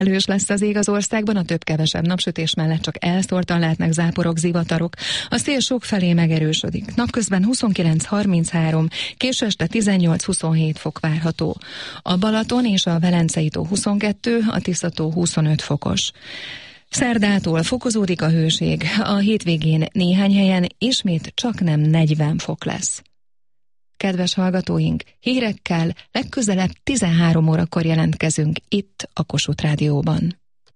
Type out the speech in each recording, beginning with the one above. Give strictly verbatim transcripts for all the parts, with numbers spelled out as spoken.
Elős lesz az ég az országban, a több-kevesebb napsütés mellett csak elszórtan lehetnek záporok, zivatarok. A szél sokfelé megerősödik. Napközben huszonkilenc harminchárom, késő este tizennyolc huszonhét fok várható. A Balaton és a Velencei tó huszonkettő, a Tisza tó huszonöt fokos. Szerdától fokozódik a hőség, a hétvégén néhány helyen ismét csak nem negyven fok lesz. Kedves hallgatóink, hírekkel legközelebb tizenhárom órakor jelentkezünk itt a Kossuth Rádióban.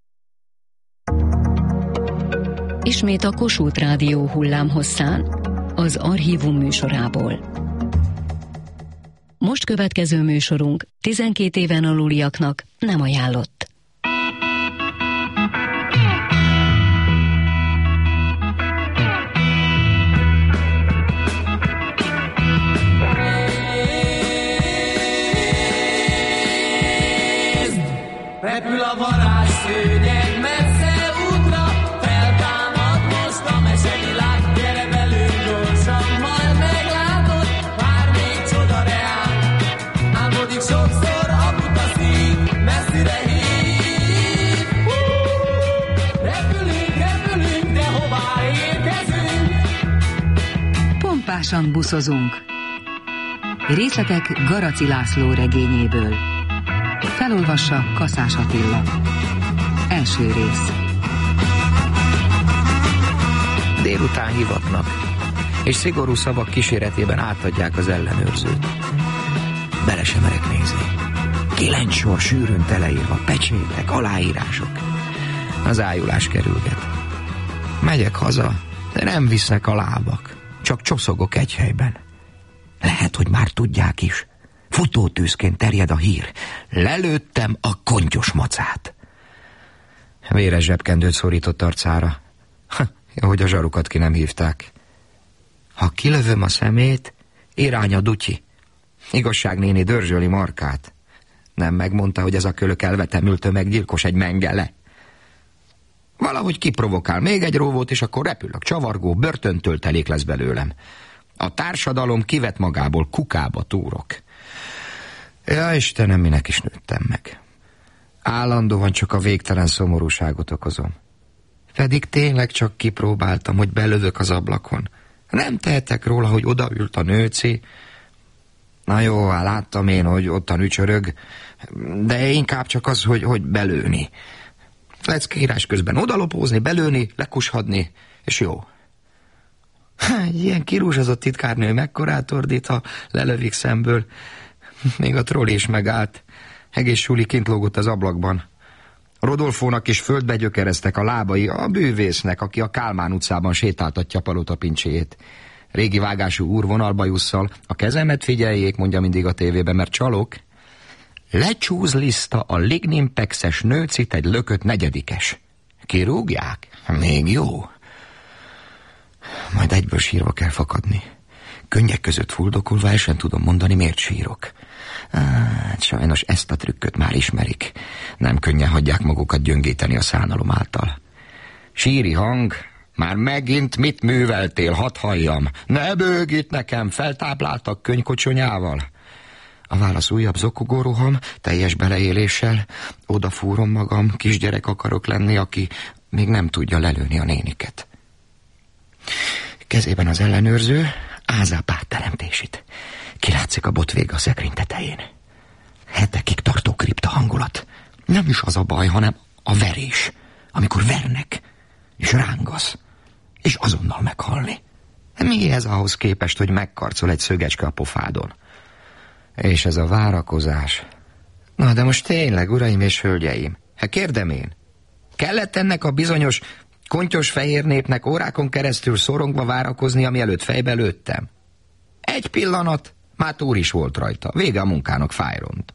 Ismét a Kossuth Rádió hullámhosszán, az Archívum műsorából. Most következő műsorunk tizenkét éven aluliaknak nem ajánlott. Repül a varázsszőnyeg messze útra, feltámad most a mesevilág, gyere velünk gyorsan, majd meglátod, már még csoda reál. Álmodik sokszor a buta szív, messzire hív. Repülünk, repülünk, de hová érkezünk? Pompásan buszozunk. Részletek Garaci László regényéből. Felolvassa Kaszás Attila. Első rész. Délután hivatnak, és szigorú szavak kíséretében átadják az ellenőrzőt. Bele sem merek nézni. Kilenc sor sűrűn teleírva, pecsétek, aláírások. Az ájulás kerülget. Megyek haza, de nem visznek a lábak. Csak csoszogok egy helyben. Lehet, hogy már tudják is. Futótűzként terjed a hír. Lelőttem a kontyos macát. Véres zsebkendőt szorított arcára. Ha, jó, hogy a zsarukat ki nem hívták. Ha kilövöm a szemét, irány a dutyi. Igazságnéni dörzsöli Markát. Nem megmondta, hogy ez a kölök elvetemült tömeggyilkos, egy mengele. Valahogy kiprovokál még egy róvót, és akkor repülök, csavargó, börtöntöltelék lesz belőlem. A társadalom kivet magából, kukába túrok. Ja, Istenem, minek is nőttem meg. Állandóan csak a végtelen szomorúságot okozom. Pedig tényleg csak kipróbáltam, hogy belövök az ablakon. Nem tehetek róla, hogy odaült a nőci. Na jó, hát láttam én, hogy ottan ücsörög, de inkább csak az, hogy, hogy belőni. Leckírás közben odalopózni, belőni, lekushadni, és jó. Egy ilyen kirúzsazott titkárnő mekkorát ordít, ha lelövik szemből. Még a troll is megállt. Egész suli kint lógott az ablakban. Rodolfónak is földbe gyökereztek a lábai, a bűvésznek, aki a Kálmán utcában sétáltatja palota pincséjét. Régi vágású úr vonalbajusszal, a kezemet figyeljék, mondja mindig a tévében, mert csalok. Lecsúzliszta a lignimpexes nőcit egy lökött negyedikes. Kirúgják? Még jó. Majd egyből sírva kell fakadni. Könnyek között fuldokolva el sem tudom mondani, miért sírok. Hát sajnos ezt a trükköt már ismerik. Nem könnyen hagyják magukat gyöngíteni a szánalom által. Síri hang, már megint mit műveltél, hadd halljam. Ne bőgít nekem, feltápláltak könykocsonyával. A válasz újabb zokogó roham, teljes beleéléssel. Odafúrom magam, kisgyerek akarok lenni, aki még nem tudja lelőni a néniket. Kezében az ellenőrző, ázá pártteremtését. Kilátszik a botvég a szekrény tetején. Hetekig tartó kripta hangulat. Nem is az a baj, hanem a verés. Amikor vernek, és rángasz, és azonnal meghalni. Mi ez ahhoz képest, hogy megkarcol egy szögecske a pofádon? És ez a várakozás. Na, de most tényleg, uraim és hölgyeim, hát kérdem én, kellett ennek a bizonyos kontyos fehér népnek órákon keresztül szorongva várakozni, ami előtt fejbe lőttem? Egy pillanat, már túl is volt rajta. Vége a munkának, fájront.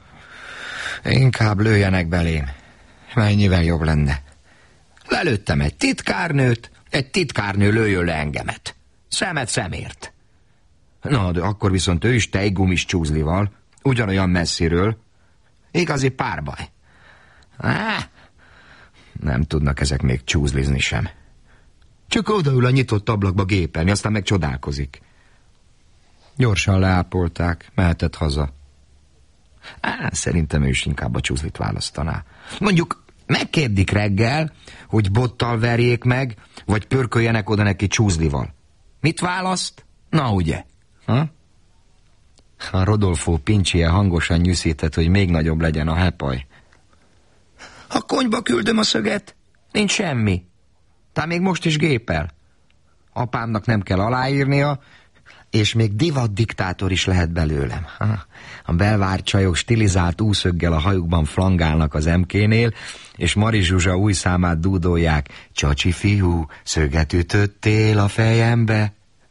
Inkább lőjenek belém. Mennyivel jobb lenne. Lelőttem egy titkárnőt, egy titkárnő lőjön le engemet. Szemet szemért. Na, de akkor viszont ő is tejgumis csúzlival, ugyanolyan messziről. Igazi párbaj. Á, nem tudnak ezek még csúzlizni sem. Csak odaül a nyitott ablakba gépelni, aztán meg csodálkozik. Gyorsan leápolták, mehetett haza. Á, szerintem ő is inkább a csúzlit választaná. Mondjuk Megkérdik reggel, hogy bottal verjék meg, vagy pörköljenek oda neki csúzlival. Mit választ? Na ugye? Ha? A Rodolfo pincsie hangosan nyűszített, hogy még nagyobb legyen a hepaj. A konyba küldöm a szöget. Nincs semmi. Tehát még most is gépel. Apámnak nem kell aláírnia, és még divat diktátor is lehet belőlem. A belvárt csajok stilizált úszöggel a hajukban flangálnak az em ké-nél, és Mari Zsuzsa új számát dúdolják. Csacsi fiú, szöget ütöttél a fejembe.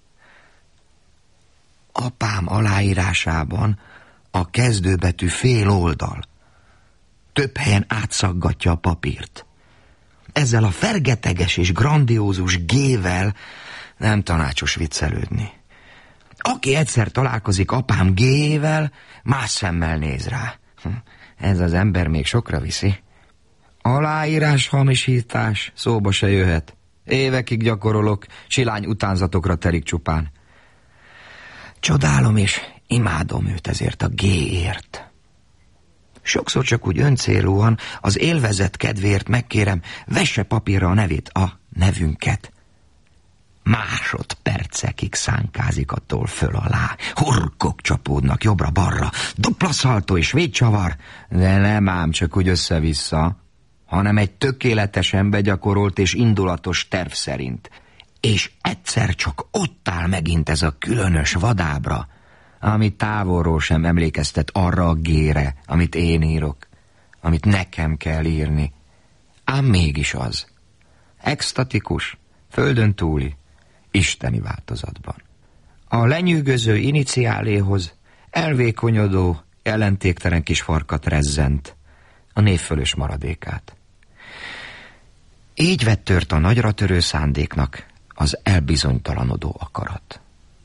Apám aláírásában a kezdőbetű fél oldal. Több helyen átszaggatja a papírt. Ezzel a fergeteges és grandiózus G-vel nem tanácsos viccelődni. Aki egyszer találkozik apám G-vel, más szemmel néz rá. Ez az ember még sokra viszi. Aláírás, hamisítás, szóba se jöhet. Évekig gyakorolok, silány utánzatokra telik csupán. Csodálom és imádom őt ezért a G-ért. Sokszor csak úgy öncélúan, az élvezet kedvéért megkérem, vesse papírra a nevét, a nevünket. Másodpercekig szánkázik attól föl alá. Horkok csapódnak jobbra-balra, dupla szaltó és végcsavar. De nem ám csak úgy össze-vissza, hanem egy tökéletesen begyakorolt és indulatos terv szerint. És egyszer csak ott áll megint ez a különös vadábra, ami távolról sem emlékeztet arra a G-re, amit én írok, amit nekem kell írni. Ám mégis az. Extatikus, földön túli, isteni változatban. A lenyűgöző iniciáléhoz elvékonyodó, jelentéktelen kis farkat rezzent, a névfölös maradékát. Így vett tört a nagyra törő szándéknak az elbizonytalanodó akarat.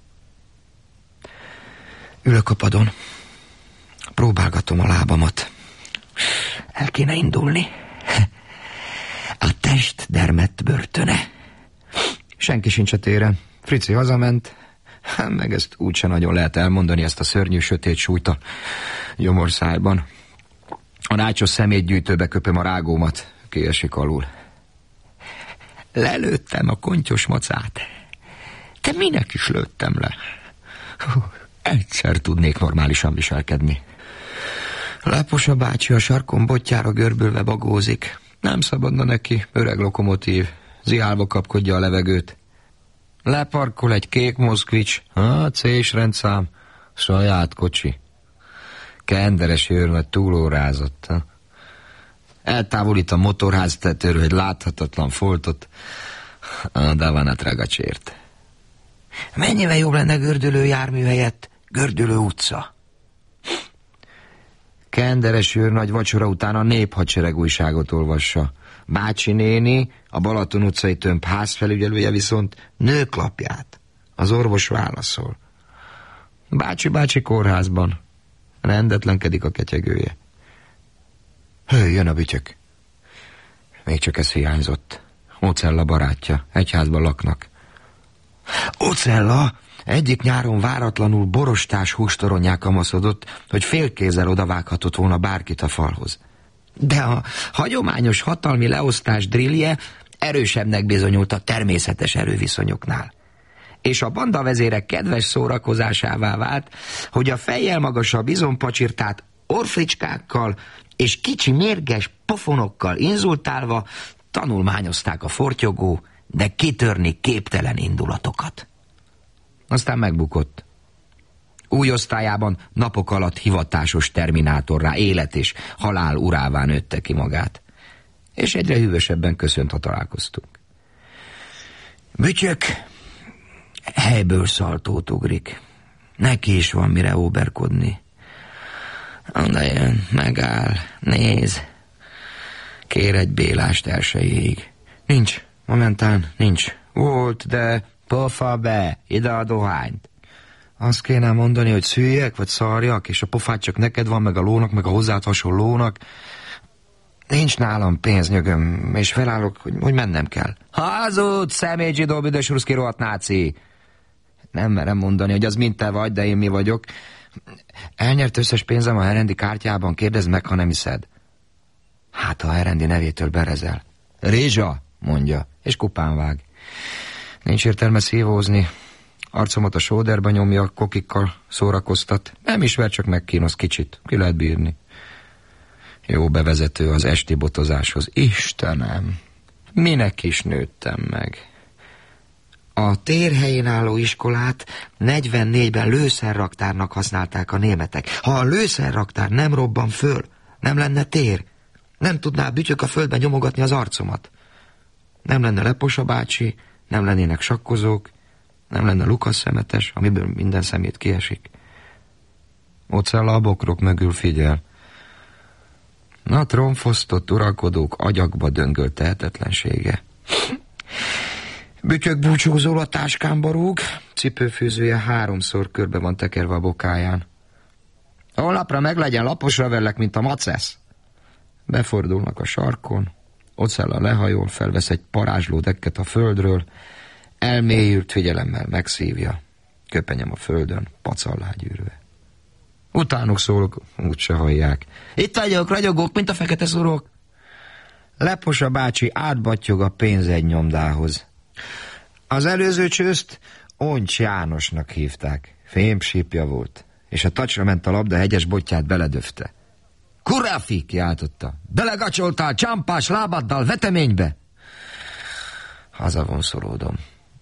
Ülök a padon, próbálgatom a lábamat. El kéne indulni. A test dermedt börtöne. Senki sincs a téren. Frici hazament, meg ezt úgyse nagyon lehet elmondani, ezt a szörnyű sötét súlyt a gyomorszájban. A nácsos szemétgyűjtőbe köpöm a rágómat, kiesik alul. Lelőttem a kontyos macát. Te minek is lőttem le? Egyszer tudnék normálisan viselkedni. Láposa bácsi a sarkon botjára görbülve bagózik. Nem szabadna neki, öreg lokomotív. Ziálva kapkodja a levegőt. Leparkol egy kék moszkvics. Ah, C-s rendszám. Saját kocsi. Kenderes őrmet túlórázott. Ha? Eltávolít a motorháztetőről egy láthatatlan foltot. Ah, de van a tragacsért. Mennyivel jobb lenne gördülő jármű helyett gördülő utca? Kenderes őrnagy vacsora után a Néphadsereg újságot olvassa. Bácsi néni, a Balaton utcai tömb házfelügyelője viszont nőklapját. Az orvos válaszol. Bácsi-bácsi kórházban. Rendetlenkedik a ketyegője. Hő, jön a bütyök. Még csak ez hiányzott. Ocella barátja, egy házban laknak. Ocella egyik nyáron váratlanul borostás hústoronyá kamaszodott, hogy félkézzel odavághatott volna bárkit a falhoz. De a hagyományos hatalmi leosztás drillje erősebbnek bizonyult a természetes erőviszonyoknál. És a bandavezérek kedves szórakozásává vált, hogy a fejjel magasabb izompacsirtát orfricskákkal és kicsi mérges pofonokkal inzultálva tanulmányozták a fortyogó, de kitörni képtelen indulatokat. Aztán megbukott. Új osztályában napok alatt hivatásos terminátorrá, élet és halál urává nőtte ki magát. És egyre hűvösebben köszönt, ha találkoztunk. Bütyök helyből szaltót ugrik. Neki is van mire óberkodni. Oda jön, megáll, néz. Kér egy bélást elsőjéig. Nincs, momentán nincs. Volt, de pofa be, ide a dohányt. Azt kéne mondani, hogy szüljek, vagy szarjak, és a pofát csak neked van, meg a lónak, meg a hozzád hasonlónak. Nincs nálam pénz, nyögöm, és felállok, hogy, hogy mennem kell. Hazud, személyzsidó, büdös ruszki rohadt náci! Nem merem mondani, hogy az mind te vagy, de én mi vagyok. Elnyert összes pénzem a herendi kártyában, kérdezd meg, ha nem hiszed. Hát a Herendi nevétől berezel. Rézsa, mondja, és kupán vág. Nincs értelme szívózni. Arcomat a sóderbe nyomja, kokikkal szórakoztat. Nem ismer, csak megkínosz kicsit. Ki lehet bírni. Jó bevezető az esti botozáshoz. Istenem, minek is nőttem meg. A térhelyén álló iskolát negyvennégyben lőszerraktárnak használták a németek. Ha a lőszerraktár nem robban föl, nem lenne tér. Nem tudná bütyök a földben nyomogatni az arcomat. Nem lenne Leposa bácsi, nem lennének sakkozók, nem lenne Lukasz szemetes, amiből minden szemét kiesik. Ocella a bokrok mögül figyel. A trónfosztott uralkodók agyakba döngölt tehetetlensége. Bütyök búcsúzól a táskámba rúg, cipőfűzője háromszor körbe van tekerve a bokáján. Holnapra meg legyen laposra verlek, mint a macesz. Befordulnak a sarkon, Ocella lehajol, felvesz egy parázsló dekket a földről, elmélyült figyelemmel megszívja, köpenyem a földön, pacallá gyűrve. Utánuk szólok, úgyse hallják. Itt vagyok, ragyogok, mint a fekete szurok. Leposa bácsi átbattyog a pénzegy nyomdához. Az előző csőzt Oncs Jánosnak hívták. Fémsípja volt, és a tacsra ment a labda, hegyes botját beledöfte. Kuráfi, kiáltotta. Belegacsoltál csámpás lábaddal veteménybe. Hazavonszolódom.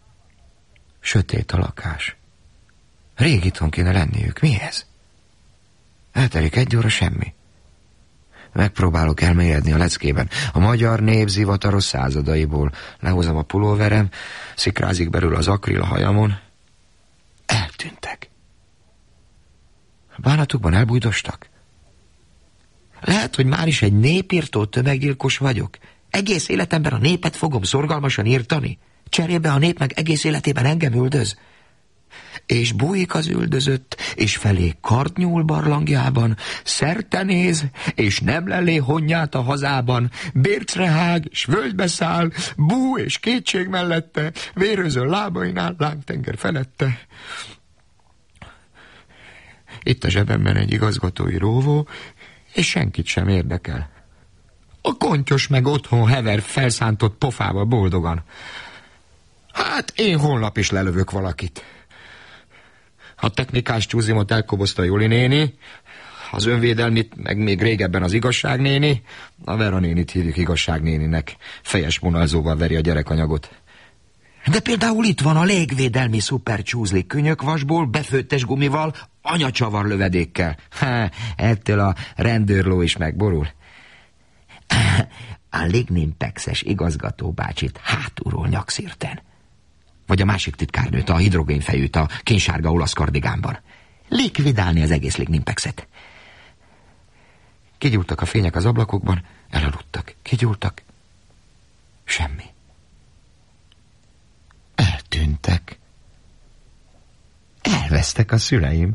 Sötét a lakás. Rég itthon kéne lenniük. Mi ez? Eltelik egy óra, semmi. Megpróbálok elmélyedni a leckében. A magyar nép zivataros századaiból. Lehozom a pulóverem, szikrázik belül az akril a hajamon. Eltűntek. Bánatukban elbújdostak. Lehet, hogy már is egy népírtó tömeggyilkos vagyok. Egész életemben a népet fogom szorgalmasan írtani. Cserébe a nép meg egész életében engem üldöz. És bújik az üldözött, és felé kard nyúl barlangjában, szertenéz, és nem lelé honnyát a hazában, bércre hág, s völgybe száll, bú és kétség mellette, vérőző lábainál, lángtenger felette. Itt a zsebemben egy igazgatói róvó, és senkit sem érdekel. A kontyos meg otthon hever felszántott pofával boldogan. Hát én holnap is lelövök valakit. A technikás csúzimot elkobozta Juli néni, az önvédelmit meg még régebben az igazság néni, a Vera nénit hívjuk igazság néninek, fejes vonalzóval veri a gyerekanyagot. De például itt van a légvédelmi szupercsúzli könyökvasból, befőttes gumival, anyacsavar lövedékkel. Ha, ettől a rendőrló is megborul. A lignimpexes igazgató bácsit hátulról nyakszírten. Vagy a másik titkárnőt, a hidrogénfejűt, a kénsárga olasz kardigánban. Likvidálni az egész lignimpexet. Kigyúltak a fények az ablakokban, elaludtak. Kigyúltak. Semmi. Eltűntek. Elvesztek a szüleim.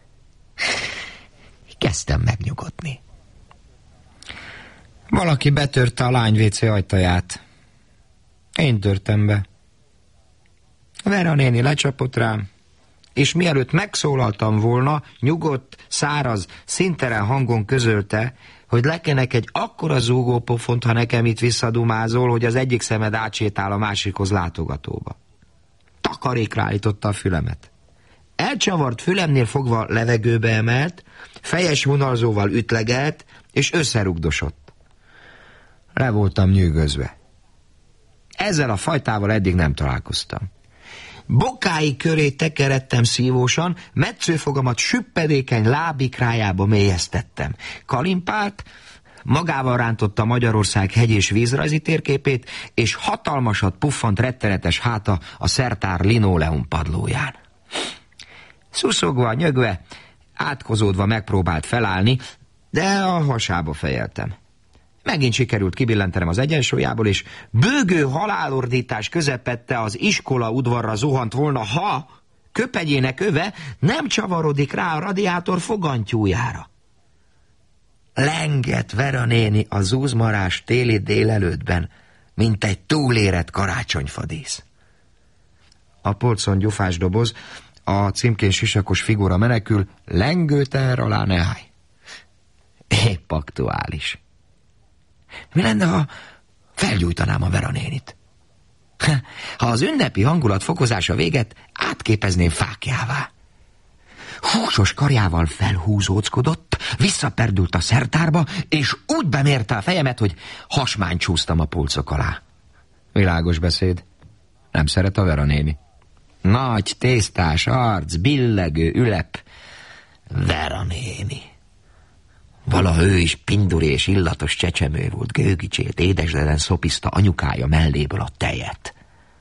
Kezdtem megnyugodni. Valaki betörte a lány vécé ajtaját. Én törtem be. Vera néni lecsapott rám, és mielőtt megszólaltam volna, nyugodt, száraz, szintelen hangon közölte, hogy lekenek egy akkora zúgópofont, ha nekem itt visszadumázol, hogy az egyik szemed átsétál a másikhoz látogatóba. Takarékra állította a fülemet. Elcsavart fülemnél fogva levegőbe emelt, fejes vonalzóval ütlegelt, és összerugdosott. Le voltam nyűgözve. Ezzel a fajtával eddig nem találkoztam. Bokái köré tekeredtem szívósan, metszőfogamat süppedékeny lábikrájába mélyeztettem. Kalimpált, magával rántotta Magyarország hegy- és vízrajzi térképét, és hatalmasat puffant rettenetes háta a szertár linoleum padlóján. Szuszogva, nyögve, átkozódva megpróbált felállni, de a hasába fejeltem. Megint sikerült kibillentenem az egyensúlyából, és bőgő halálordítás közepette az iskola udvarra zuhant volna, ha köpegyének öve nem csavarodik rá a radiátor fogantyújára. Lengett Vera néni a zúzmarás téli délelőttben, mint egy túlérett karácsonyfadísz. A polcon gyufás doboz, a címkén sisakos figura menekül, lengő teher alá ne állj. Épp aktuális. Mi lenne, ha felgyújtanám a Vera nénit? Ha az ünnepi hangulat fokozása véget, átképezném fáklyává. Húsos karjával felhúzóckodott, visszaperdült a szertárba, és úgy bemérte a fejemet, hogy hasmány csúsztam a pulcok alá. Világos beszéd. Nem szeret a Vera néni. Nagy, tésztás arc, billegő, ülep. Vera néni. Valaha ő is pinduri és illatos csecsemő volt, gőgicsélt, édesdelen szopizta anyukája melléből a tejet.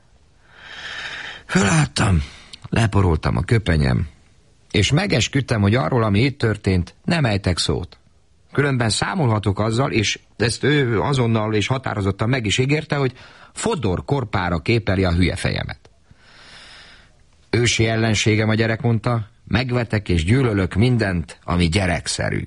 Fölálltam, leporoltam a köpenyem, és megesküdtem, hogy arról, ami itt történt, nem ejtek szót. Különben számolhatok azzal, és ezt ő azonnal és határozottan meg is ígérte, hogy Fodor korpára képeli a hülye fejemet. Ősi ellenségem a gyerek, mondta, megvetek és gyűlölök mindent, ami gyerekszerű.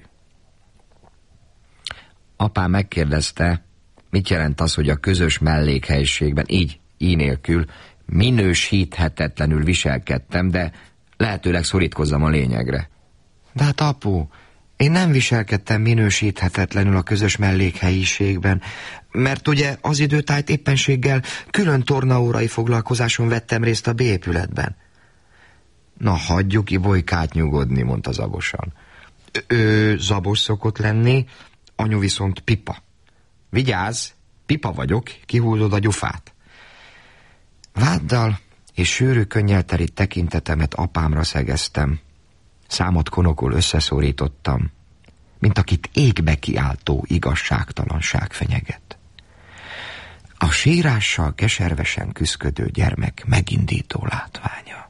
Apám megkérdezte, mit jelent az, hogy a közös mellékhelyiségben, így, így nélkül, minősíthetetlenül viselkedtem, de lehetőleg szorítkozzam a lényegre. De hát apu, én nem viselkedtem minősíthetetlenül a közös mellékhelyiségben, mert ugye az időtájt éppenséggel külön tornaórai foglalkozáson vettem részt a B-épületben. Na, hagyjuk Ibolykát nyugodni, mondta zabosan. Ő zabos szokott lenni, anyu viszont pipa. Vigyázz, pipa vagyok, kihúzod a gyufát. Váddal és sűrű könnyel terít tekintetemet apámra szegeztem. Számot konokul összeszorítottam, mint akit égbe kiáltó igazságtalanság fenyeget. A sírással keservesen küszködő gyermek megindító látványa.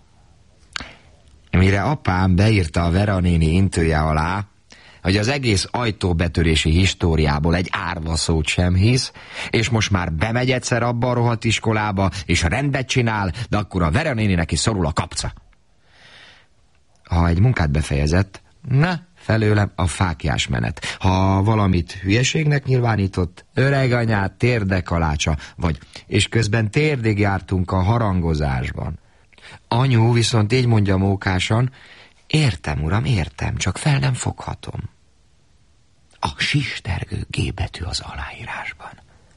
Mire apám beírta a Vera néni intője alá, hogy az egész ajtóbetörési históriából egy árva szót sem hisz, és most már bemegy egyszer abba a rohadt iskolába, és rendet csinál, de akkor a Vera néninek is szorul a kapca. Ha egy munkát befejezett, na, felőlem a fáklyás menet. Ha valamit hülyeségnek nyilvánított, öreg anyád, térdekalácsa, vagy, és közben térdig jártunk a harangozásban. Anyu viszont így mondja mókásan, értem, uram, értem, csak fel nem foghatom. A sistergő G betű az aláírásban.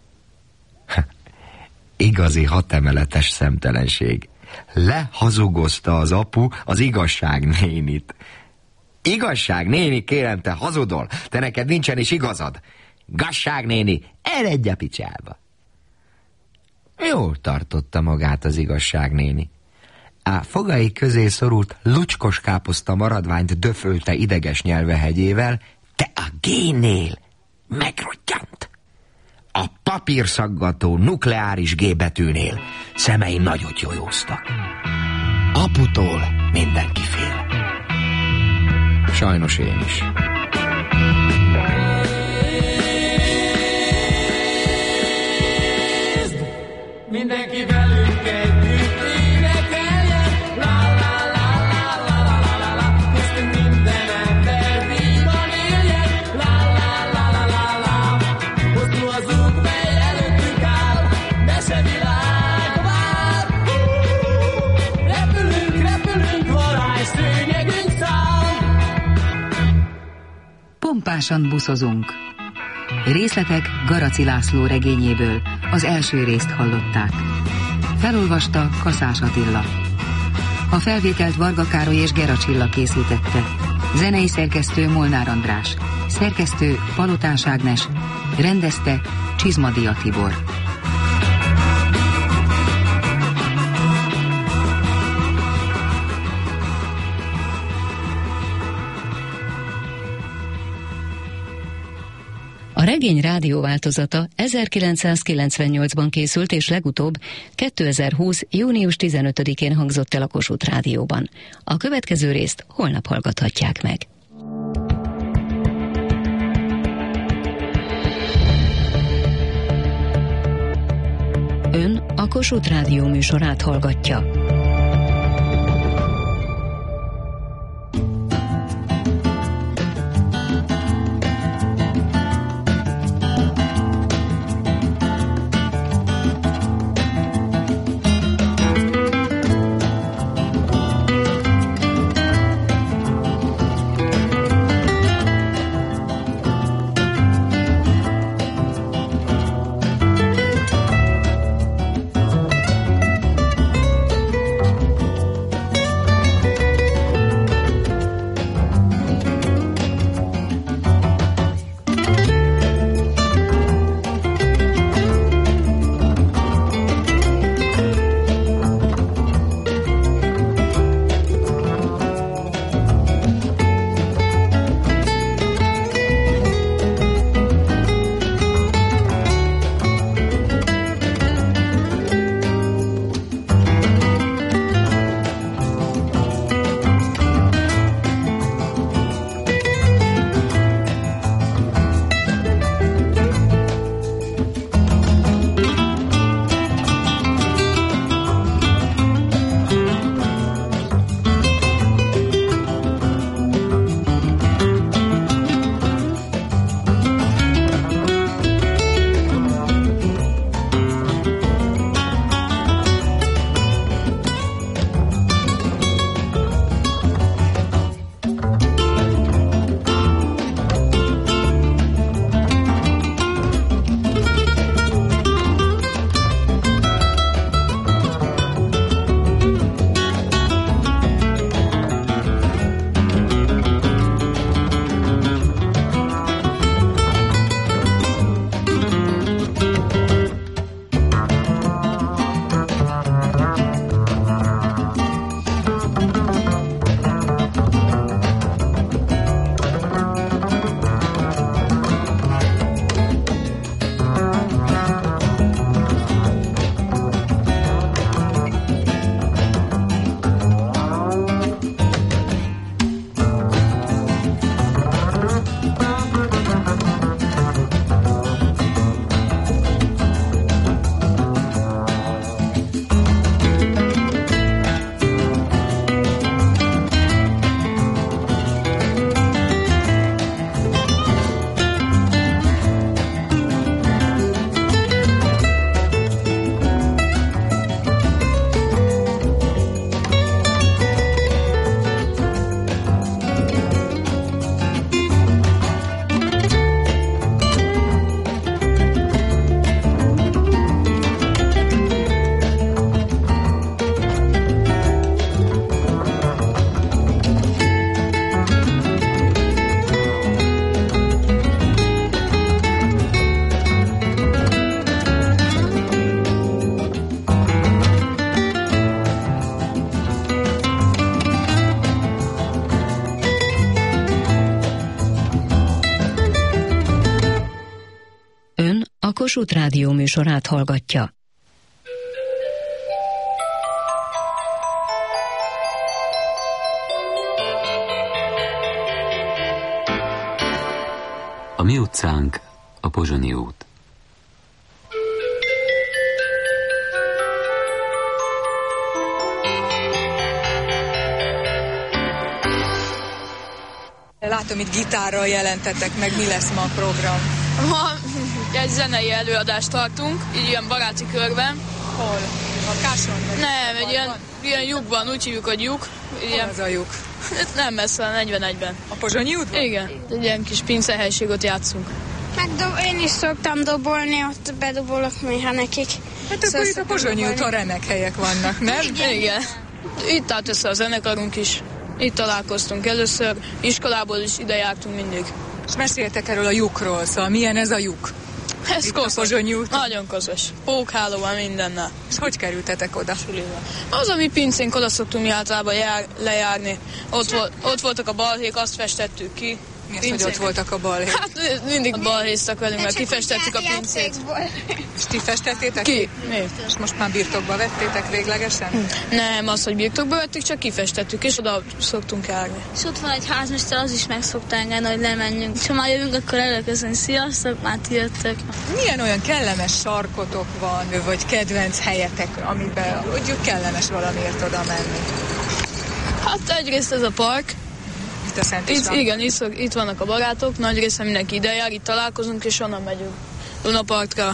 Igazi hatemeletes szemtelenség. Lehazugozta az apu az igazság nénit. Igazság néni, kérem, te hazudol, te neked nincsen is igazad. Gasság néni, eredj a picsába. Jól tartotta magát az igazság néni. A fogai közé szorult lucskos káposzta maradványt döfölte ideges nyelvehegyével, te a G-nél megrottyant. A papírszaggató nukleáris G betűnél szemei nagyot jojóztak. Aputól mindenki fél. Sajnos én is. Mindenki velünk együtt énekeljen, la la la la la la la la, köztünk minden ember vígan éljen, la la la la la la. Hosszú az út, mely előttünk áll, mesevilág vár. Repülünk, repülünk, varázsszőnyegünk száll. Pompásan buszozunk. Részletek Garaci László regényéből, az első részt hallották. Felolvasta Kaszás Attila. A felvételt Varga Károly és Gera Csilla készítette. Zenei szerkesztő Molnár András. Szerkesztő Palotás Ágnes. Rendezte Csizmadia Tibor. A regény rádióváltozata ezerkilencszázkilencvennyolcban készült, és legutóbb kétezer-húsz. június tizenötödikén hangzott el a Kossuth Rádióban. A következő részt holnap hallgathatják meg. Ön a Kossuth Rádió műsorát hallgatja. Kossuth Rádió műsorát hallgatja. A mi utcánk a Pozsonyi út. Látom, itt gitárral jelentetek meg, mi lesz ma a program? Ma egy zenei előadást tartunk, így ilyen baráti körben. Hol? A Káson? Nem, egy ilyen, ilyen lyukban, úgy hívjuk, hogy lyuk. Ilyen, Hol az a lyuk? Nem messze, a negyvenegyben. A Pozsonyi útban? Igen, egy ilyen kis pincehelységot játszunk. Megdob, én is szoktam dobolni, ott bedobolok néha nekik. Hát akkor itt a Pozsonyi úton remek helyek vannak, nem? Igen. Igen. Itt állt össze a zenekarunk is. Itt találkoztunk először, iskolából is ide jártunk mindig. És meséltek erről a lyukról, szóval milyen ez a lyuk? Ez itt koszos. a Pozsonyi úton? Nagyon koszos. Pókhálóval mindennel. És hogy kerültetek oda? Az, ami pincénk, oda szoktunk mi általában jár, lejárni. Ott, volt, ott voltak a balhék, azt festettük ki. Mi az, hogy ott voltak a balhék? Hát mindig balhéztak velünk, mert kifestettük a pincét. És ti festettétek ki? Mi? És most már birtokba vettétek véglegesen? Nem, az, hogy birtokba vettük, csak kifestettük, és oda szoktunk járni. És ott van egy házmester, az is meg szokta engedni, hogy lemenjünk. És ha már jövünk, akkor előköszön. Sziasztok, már ti jöttök. Milyen olyan kellemes sarkotok van, vagy kedvenc helyetek, amiben mondjuk kellemes valamiért oda menni? Hát egyrészt ez a park. Itt a Szent Itt, igen, itt, itt vannak a barátok, nagy része mindenki ide jár, itt találkozunk, és onnan megyünk Dunapartra,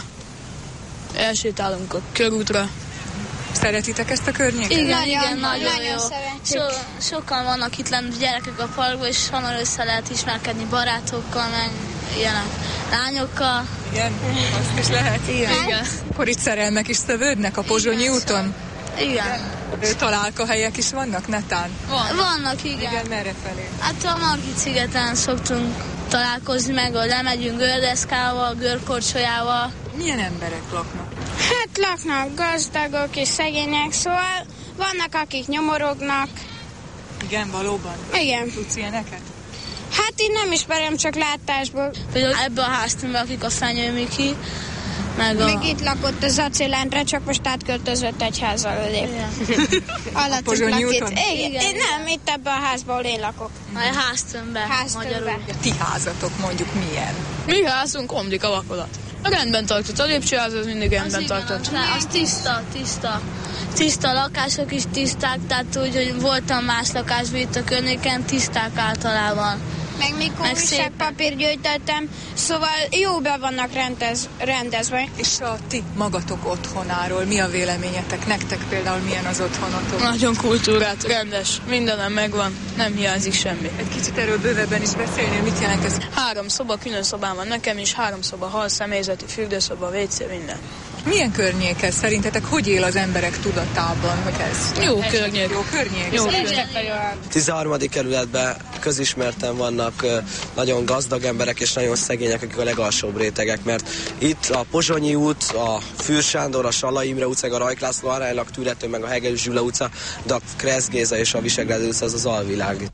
elsétálunk a körútra. Szeretitek ezt a környéket? Igen, Nagyon, igen, nagyon, nagyon jó. szeretjük. So, sokan vannak itt lent gyerekek a parkban, és hamar össze lehet ismerkedni barátokkal, meg ilyenek, lányokkal. Igen, azt is lehet. Igen. Igen. Akkor itt szerelmek is szövődnek a Pozsonyi úton? Igen. Találkahelyek is vannak netán? Van. Vannak, igen. Igen, merre felé? Hát a Margit szigeten szoktunk találkozni, meg lemegyünk gördeszkával, görkorcsolyával. Milyen emberek laknak? Hát laknak gazdagok és szegények, szóval vannak, akik nyomorognak. Igen, valóban? Igen. Tudsz ilyeneket? Hát én nem ismerem, csak látásból. Például ebbe a háztömbbe, akik a Fenyő Miki, meg a... Még itt lakott az Acélendre, csak most átköltözött egy házzal odébb. Alatt Pozsonyi úton? Igen, Igen. én nem, itt ebben a házban, ahol én lakok. A háztömbbe, Háztömbbe. magyarul. A ti házatok mondjuk milyen? Mi házunk omlik a vakolat. A rendben tartott, a lépcsőház az mindig rendben az tartott. Igen, az, az tiszta, tiszta. Tiszta lakások is tiszták, tehát úgy, hogy voltam más lakásban itt a környéken, tiszták általában. Meg mikor Meg újságpapír gyűjtöttem, szóval jó be vannak rendez, rendezve. És a ti magatok otthonáról mi a véleményetek? Nektek például milyen az otthonotok? Nagyon kultúrát, rendes, mindenem megvan, nem hiányzik semmi. Egy kicsit erről bővebben is beszélnél, mit jelent ez? Három szoba, külön szobám van nekem is, három szoba, hal, személyzeti, fürdőszoba, vé cé, minden. Milyen környék ez? Szerintetek hogy él az emberek tudatában, hogy ez? Jó környék. Jó környék? Jó környék. tizenharmadik kerületben közismerten vannak nagyon gazdag emberek és nagyon szegények, akik a legalsóbb rétegek, mert itt a Pozsonyi út, a Fűr Sándor, a Sallai Imre utca, a Rajk László aránylag tűrető, meg a Hegedűs Gyula utca, de a Kressz Géza és a Visegrádi utca az az alvilág.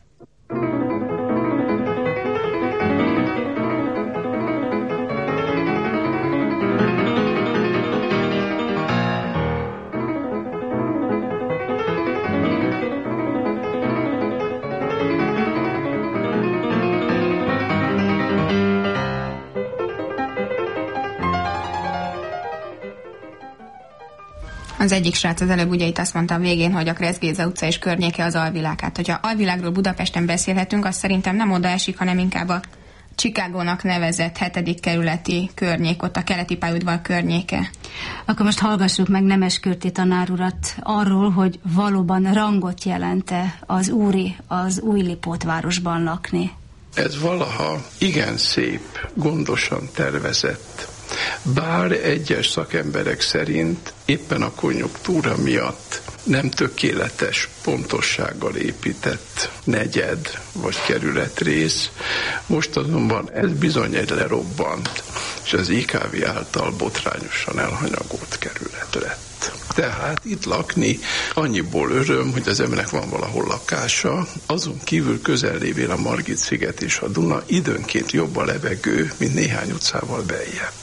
Az egyik srác az előbb ugye itt azt mondta a végén, hogy a Kressz Géza utca és környéke az alvilág. Hát, hogyha alvilágról Budapesten beszélhetünk, az szerintem nem oda esik, hanem inkább a Chicagónak nevezett hetedik kerületi környék, ott a keleti pályaudvar környéke. Akkor most hallgassuk meg Nemes Kürti tanár urat arról, hogy valóban rangot jelente az úri, az Újlipótvárosban lakni. Ez valaha igen szép, gondosan tervezett, bár egyes szakemberek szerint éppen a konjunktúra miatt nem tökéletes pontossággal épített negyed vagy kerületrész, most azonban ez bizony egy lerobbant, és az i ká vé által botrányosan elhanyagolt kerület lett. Tehát itt lakni annyiból öröm, hogy az embernek van valahol lakása, azon kívül közel lévén a Margit-sziget és a Duna, időnként jobb a levegő, mint néhány utcával beljebb.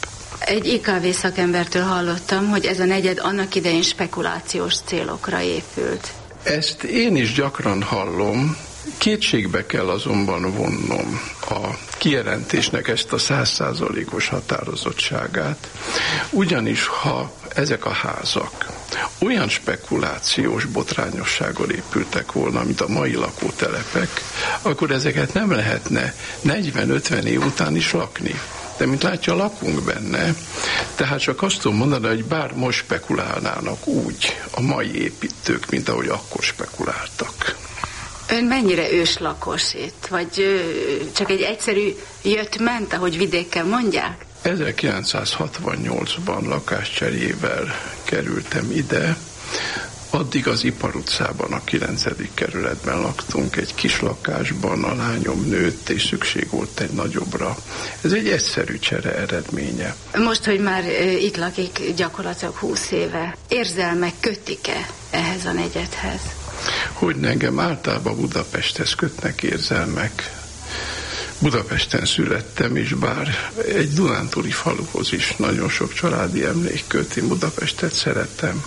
Egy I K V szakembertől hallottam, hogy ez a negyed annak idején spekulációs célokra épült. Ezt én is gyakran hallom, kétségbe kell azonban vonnom a kijelentésnek ezt a száz százalékos határozottságát, ugyanis ha ezek a házak olyan spekulációs botrányossággal épültek volna, mint a mai lakótelepek, akkor ezeket nem lehetne negyven-ötven év után is lakni. De mint látja, lakunk benne, tehát csak azt tudom mondani, hogy bár most spekulálnának úgy a mai építők, mint ahogy akkor spekuláltak. Ön mennyire őslakos itt? Vagy ö, csak egy egyszerű jött-ment, ahogy vidéken mondják? ezerkilencszázhatvannyolcban lakáscserével kerültem ide, addig az Ipar utcában, a kilencedik kerületben laktunk, egy kis lakásban, a lányom nőtt, és szükség volt egy nagyobbra. Ez egy egyszerű csere eredménye. Most, hogy már itt lakik gyakorlatilag húsz éve, érzelmek kötik-e ehhez a negyedhez? Hogy engem általában Budapesthez kötnek érzelmek. Budapesten születtem, és bár egy dunántúli faluhoz is nagyon sok családi emlék köt, én Budapestet szeretem.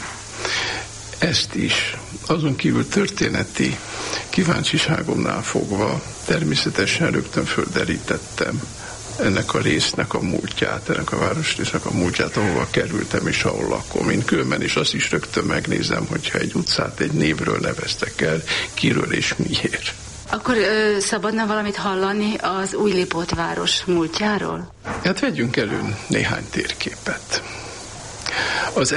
Ezt is, azon kívül történeti kíváncsiságomnál fogva természetesen rögtön földerítettem ennek a résznek a múltját, ennek a városrésznek a múltját, ahova kerültem és ahol lakom. Én különben is azt is rögtön megnézem, hogyha egy utcát egy névről neveztek el, kiről és miért. Akkor ö, szabadna valamit hallani az Újlipótváros múltjáról? Hát vegyünk elő néhány térképet. Az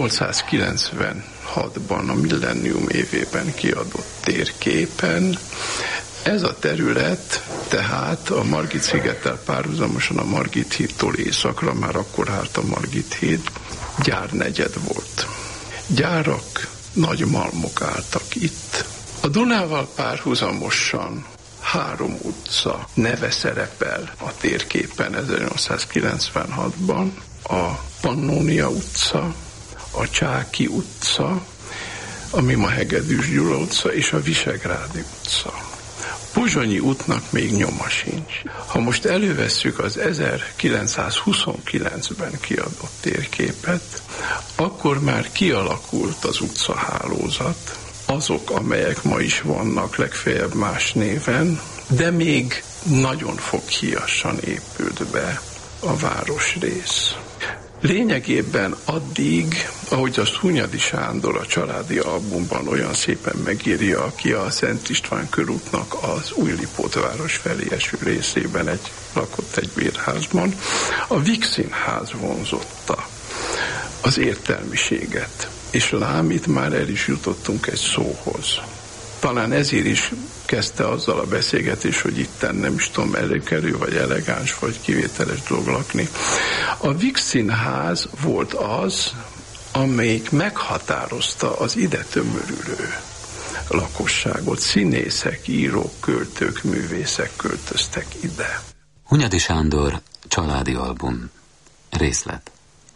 ezernyolcszázkilencvenhatban, a millennium évében kiadott térképen ez a terület, tehát a Margit szigettel párhuzamosan a Margit hídtól északra, már akkor állt a Margit híd, gyárnegyed volt. Gyárak, nagy malmok álltak itt. A Dunával párhuzamosan három utca neve szerepel a térképen ezernyolcszázkilencvenhatban. A Pannónia utca, a Csáky utca, ami ma Hegedűs Gyula utca, és a Visegrádi utca. Pozsonyi útnak még nyoma sincs. Ha most elővesszük az ezerkilencszázhuszonkilencben kiadott térképet, akkor már kialakult az utcahálózat, azok, amelyek ma is vannak, legfeljebb más néven, de még nagyon foghíjasan épült be a városrész. Lényegében addig, ahogy azt Hunyadi Sándor a családi albumban olyan szépen megírja, aki a Szent István körútnak az Újlipótváros felé eső részében egy, lakott egy bérházban, a Víg Színház vonzotta az értelmiséget. És lám, itt már el is jutottunk egy szóhoz. Talán ezért is kezdte azzal a beszélgetés, hogy itten nem is tudom, előkerül, vagy elegáns, vagy kivételes dolog lakni. A Víg Színház volt az, amelyik meghatározta az ide tömörülő lakosságot. Színészek, írók, költők, művészek költöztek ide. Hunyadi Sándor, családi album. Részlet.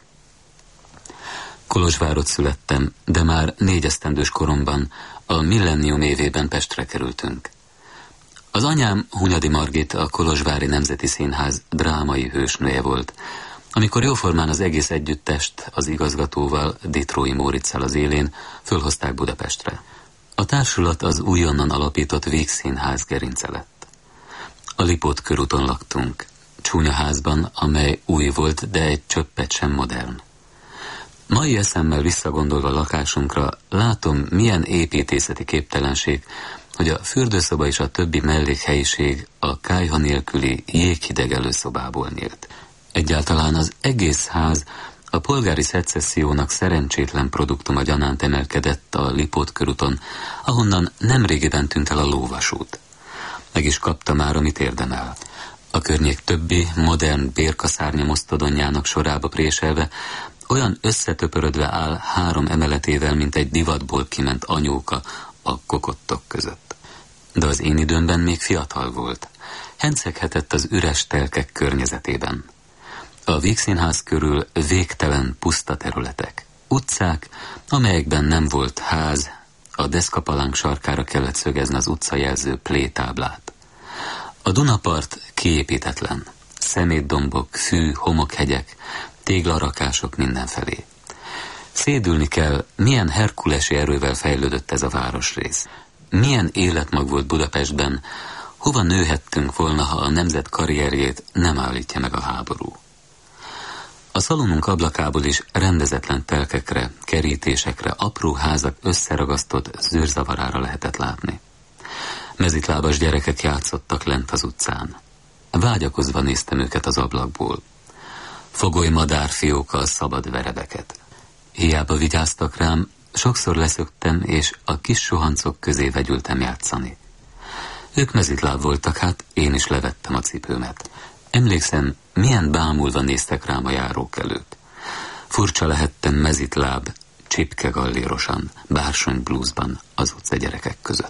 Kolozsvárott születtem, de már négy esztendős koromban, a millennium évében Pestre kerültünk. Az anyám, Hunyadi Margit, a Kolozsvári Nemzeti Színház drámai hősnője volt, amikor jóformán az egész együttest az igazgatóval, Ditrói Móriczal az élén fölhozták Budapestre. A társulat az újonnan alapított Víg Színház gerince lett. A Lipót körúton laktunk, csúnya házban, amely új volt, de egy csöppet sem modern. Mai eszemmel visszagondolva lakásunkra látom, milyen építészeti képtelenség, hogy a fürdőszoba és a többi mellékhelyiség a kályha nélküli jéghideg előszobából nyílt. Egyáltalán az egész ház a polgári szecessziónak szerencsétlen produktuma gyanánt emelkedett a Lipót körúton, ahonnan nemrégiben tűnt el a lóvasút. Meg is kapta már, amit érdemel. A környék többi modern bérkaszárnyamosztodonjának sorába préselve olyan összetöpörödve áll három emeletével, mint egy divatból kiment anyóka a kokottok között. De az én időmben még fiatal volt. Henceghetett az üres telkek környezetében. A Víg Színház körül végtelen puszta területek. Utcák, amelyekben nem volt ház, a deszkapalánk sarkára kellett szögezni az utcajelző plétáblát. A Dunapart kiépítetlen. Szemétdombok, fű, homokhegyek, téglarakások mindenfelé. Szédülni kell, milyen herkulesi erővel fejlődött ez a városrész. Milyen életmag volt Budapestben, hova nőhettünk volna, ha a nemzet karrierjét nem állítja meg a háború. A szalonunk ablakából is rendezetlen telkekre, kerítésekre, apró házak összeragasztott zűrzavarára lehetett látni. Mezitlábas gyerekek játszottak lent az utcán. Vágyakozva néztem őket az ablakból. Fogoly madárfiókkal szabad verebeket. Hiába vigyáztak rám, sokszor leszöktem, és a kis suhancok közé vegyültem játszani. Ők mezitláb voltak, hát én is levettem a cipőmet. Emlékszem, milyen bámulva néztek rám a járókelők. Furcsa lehettem mezitláb, csipke gallérosan, bársony blúzban az utca gyerekek között.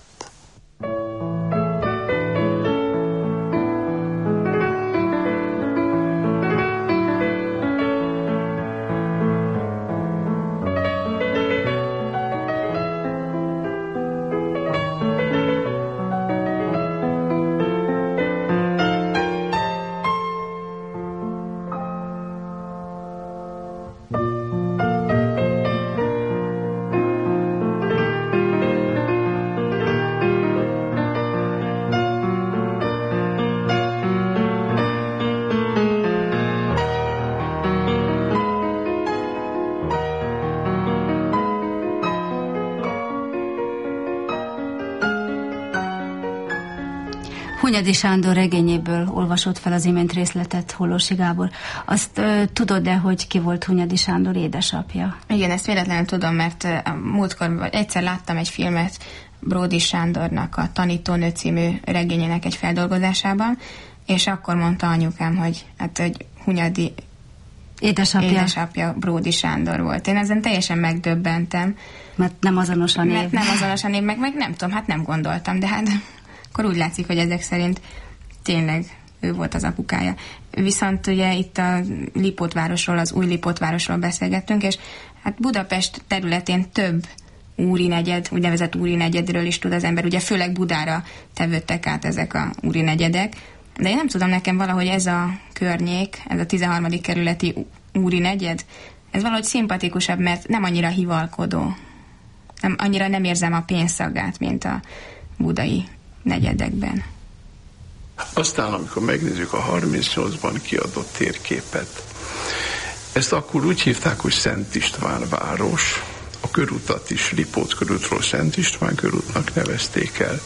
Hunyadi Sándor regényéből olvasott fel az imént részletet Hollósi Gábor. Azt uh, tudod-e, hogy ki volt Hunyadi Sándor édesapja? Igen, ezt véletlenül tudom, mert uh, múltkor egyszer láttam egy filmet Bródi Sándornak a Tanítónő című regényének egy feldolgozásában, és akkor mondta anyukám, hogy hát, hogy Hunyadi édesapja. édesapja Bródi Sándor volt. Én ezen teljesen megdöbbentem. Mert nem azonos a név. Mert nem azonos a név, meg, meg nem tudom, hát nem gondoltam, de hát akkor úgy látszik, hogy ezek szerint tényleg ő volt az apukája. Viszont ugye itt a Lipótvárosról, az új Lipótvárosról beszélgettünk, és hát Budapest területén több úri negyed, úgynevezett úri negyedről is tud az ember, ugye főleg Budára tevődtek át ezek a úri negyedek, de én nem tudom, nekem valahogy ez a környék, ez a tizenharmadik kerületi úri negyed, ez valahogy szimpatikusabb, mert nem annyira hivalkodó. Nem, annyira nem érzem a pénzszagát, mint a budai negyedekben. Aztán, amikor megnézzük a harmincnyolcban kiadott térképet, ezt akkor úgy hívták, hogy Szent István város, a körutat is Lipót körútról Szent István körútnak nevezték el,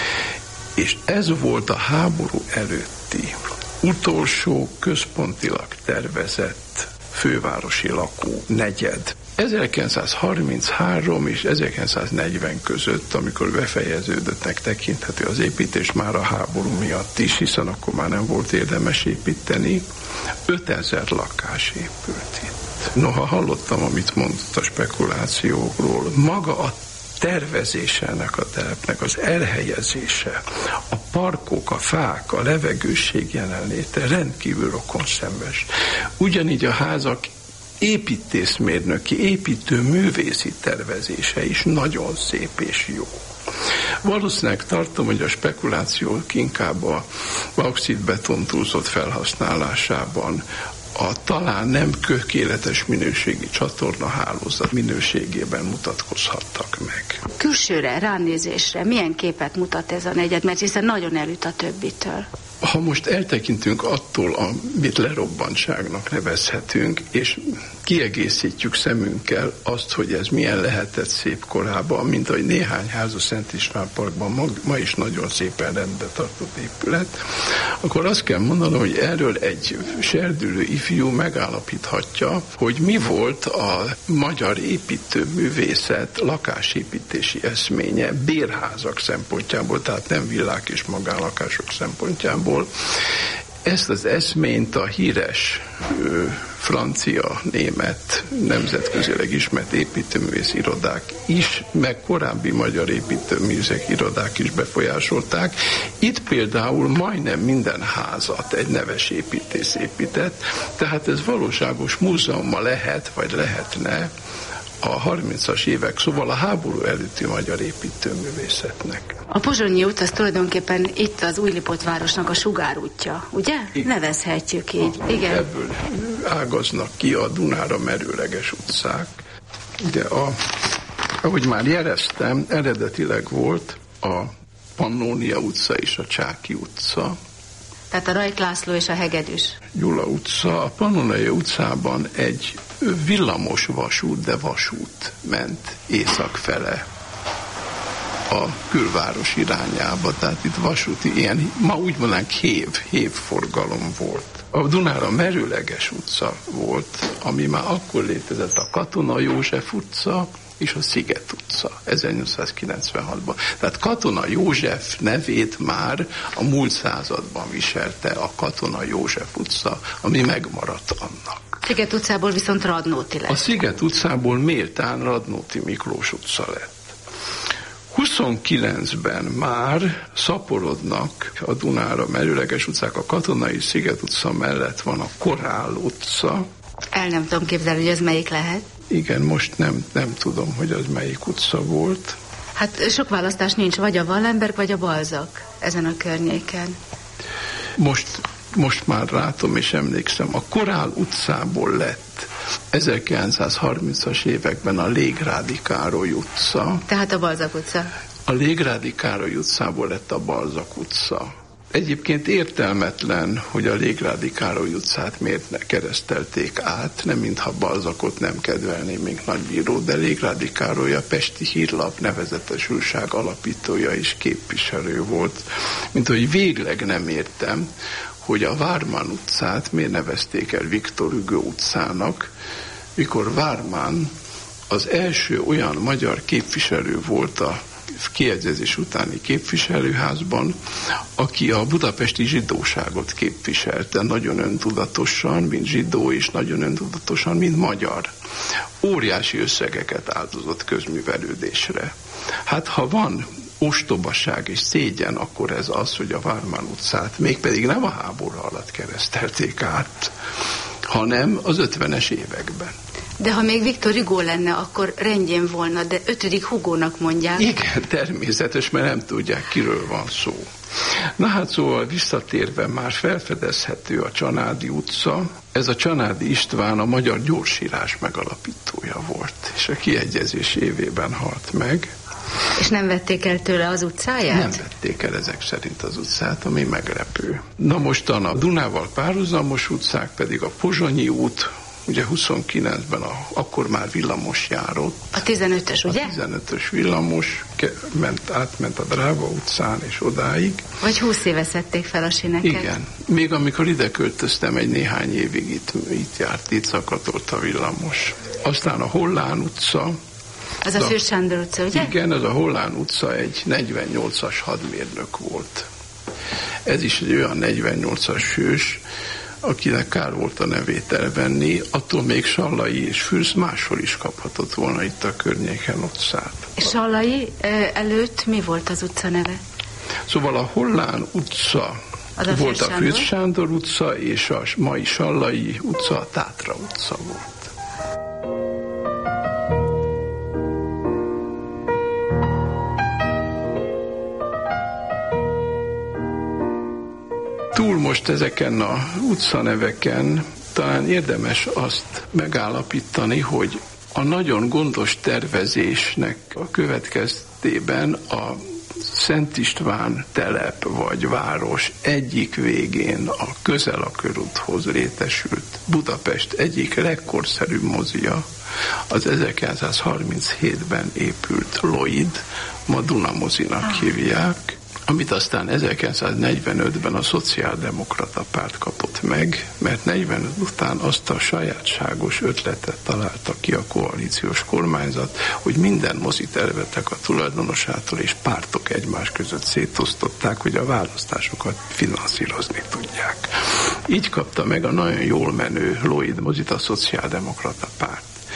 és ez volt a háború előtti utolsó központilag tervezett fővárosi lakó negyed. ezerkilencszázharminchárom és ezerkilencszáznegyven között, amikor befejeződöttnek tekinthető az építés, már a háború miatt is, hiszen akkor már nem volt érdemes építeni, ötezer lakás épült itt. Noha hallottam, amit mondott a spekulációkról, maga a tervezése ennek a telepnek, az elhelyezése, a parkok, a fák, a levegőség jelenléte rendkívül rokonszenves. Ugyanígy a házak építészmérnöki, építőművészi tervezése is nagyon szép és jó. Valószínűleg tartom, hogy a spekulációk inkább a bauxitbeton túlzott felhasználásában a talán nem tökéletes minőségi csatornahálózat minőségében mutatkozhattak meg. Külsőre, ránézésre milyen képet mutat ez a negyed, mert hiszen nagyon elüt a többitől. Ha most eltekintünk attól, amit lerobbantságnak nevezhetünk, és kiegészítjük szemünkkel azt, hogy ez milyen lehetett szép korában, mint ahogy néhány ház a Szent István Parkban ma, ma is nagyon szépen rendbe tartott épület, akkor azt kell mondanom, hogy erről egy serdülő ifjú megállapíthatja, hogy mi volt a magyar építőművészet lakásépítési eszménye bérházak szempontjából, tehát nem villák és magánlakások szempontjából. Ezt az eszményt a híres ö, francia, német, nemzetközileg ismert építőművész irodák is, meg korábbi magyar építőművészek irodák is befolyásolták. Itt például majdnem minden házat egy neves építész épített, tehát ez valóságos múzeuma lehet, vagy lehetne a harmincas évek, szóval a háború előtti magyar építőművészetnek. A Pozsonyi út az tulajdonképpen itt az Újlipót városnak a sugárútja, ugye? Igen. Nevezhetjük így. Igen. Ebből ágaznak ki a Dunára merőleges utcák. Ugye, a, ahogy már jeleztem, eredetileg volt a Pannónia utca és a Csáky utca. Tehát a Rajk László és a Hegedűs. Gyula utca. A Pannónia utcában egy villamos vasút, de vasút ment észak fele a külváros irányába, tehát itt vasúti, ilyen, ma úgy mondanánk hév, hévforgalom volt. A Dunára merőleges utca volt, ami már akkor létezett, a Katona József utca és a Sziget utca ezernyolcszázkilencvenhatban. Tehát Katona József nevét már a múlt században viselte a Katona József utca, ami megmaradt annak. Sziget utcából viszont Radnóti lett. A Sziget utcából méltán Radnóti Miklós utca lett. huszonkilencben már szaporodnak a Dunára merőleges utcák, a Katonai Sziget utca mellett van a Korál utca. El nem tudom képzelni, hogy ez melyik lehet. Igen, most nem, nem tudom, hogy az melyik utca volt. Hát sok választás nincs, vagy a Wallenberg, vagy a Balzak ezen a környéken. Most, most már látom és emlékszem, a Korál utcából lett ezerkilencszázharmincas években a Légrádi Károly utca. Tehát a Balzak utca. A Légrádi Károly utcából lett a Balzak utca. Egyébként értelmetlen, hogy a Légrádi Károly utcát miért ne keresztelték át, nem mintha Balzakot nem kedvelné még nagybíró, de Légrádi Károly a Pesti Hírlap nevezetes újság alapítója és képviselő volt. Mint hogy végleg nem értem, hogy a Vármán utcát miért nevezték el Viktor Hugo utcának, mikor Vármán az első olyan magyar képviselő volt a kiegyezés utáni képviselőházban, aki a budapesti zsidóságot képviselte nagyon öntudatosan, mint zsidó, és nagyon öntudatosan, mint magyar. Óriási összegeket áldozott közművelődésre. Hát ha van ostobaság és szégyen, akkor ez az, hogy a Vármán utcát mégpedig nem a háború alatt keresztelték át, hanem az ötvenes években. De ha még Viktor Hugo lenne, akkor rendjén volna, de ötödik Hugónak mondják. Igen, természetes, mert nem tudják, kiről van szó. Na hát szóval visszatérve már felfedezhető a Csanádi utca. Ez a Csanádi István a magyar gyorsírás megalapítója volt, és a kiegyezés évében halt meg. És nem vették el tőle az utcáját? Nem vették el ezek szerint az utcát, ami meglepő. Na mostan a Dunával párhuzamos utcák pedig a Pozsonyi út, ugye huszonkilencben a, akkor már villamos járott. A tizenötös, ugye? A tizenötös villamos ment, átment a Dráva utcán és odáig. Vagy húsz éve szedték fel a sineket. Igen. Még amikor ide költöztem, egy néhány évig itt, itt járt, itt szakatolt a villamos. Aztán a Hollán utca. Az a Fürst Sándor utca, ugye? Igen, ez a Hollán utca egy negyvennyolcas hadmérnök volt. Ez is egy olyan negyvennyolcas hős, akinek kár volt a nevét elvenni, attól még Sallai és Fürst máshol is kaphatott volna itt a környéken utcát. És Sallai előtt mi volt az utca neve? Szóval a Hollán utca a volt a Fürst Sándor utca, és a mai Sallai utca a Tátra utca volt. Túl most ezeken a utcaneveken talán érdemes azt megállapítani, hogy a nagyon gondos tervezésnek a következtében a Szent István telep vagy város egyik végén a közel a körúthoz létesült Budapest egyik legkorszerűbb mozia, az ezerkilencszázharminchétben épült Lloyd, ma Duna mozinak hívják, amit aztán ezerkilencszáznegyvenötben a Szociáldemokrata Párt kapott meg, mert negyvenöt után azt a sajátságos ötletet találta ki a koalíciós kormányzat, hogy minden mozit elvettek a tulajdonosától, és pártok egymás között szétosztották, hogy a választásokat finanszírozni tudják. Így kapta meg a nagyon jól menő Lloyd mozit a Szociáldemokrata Párt.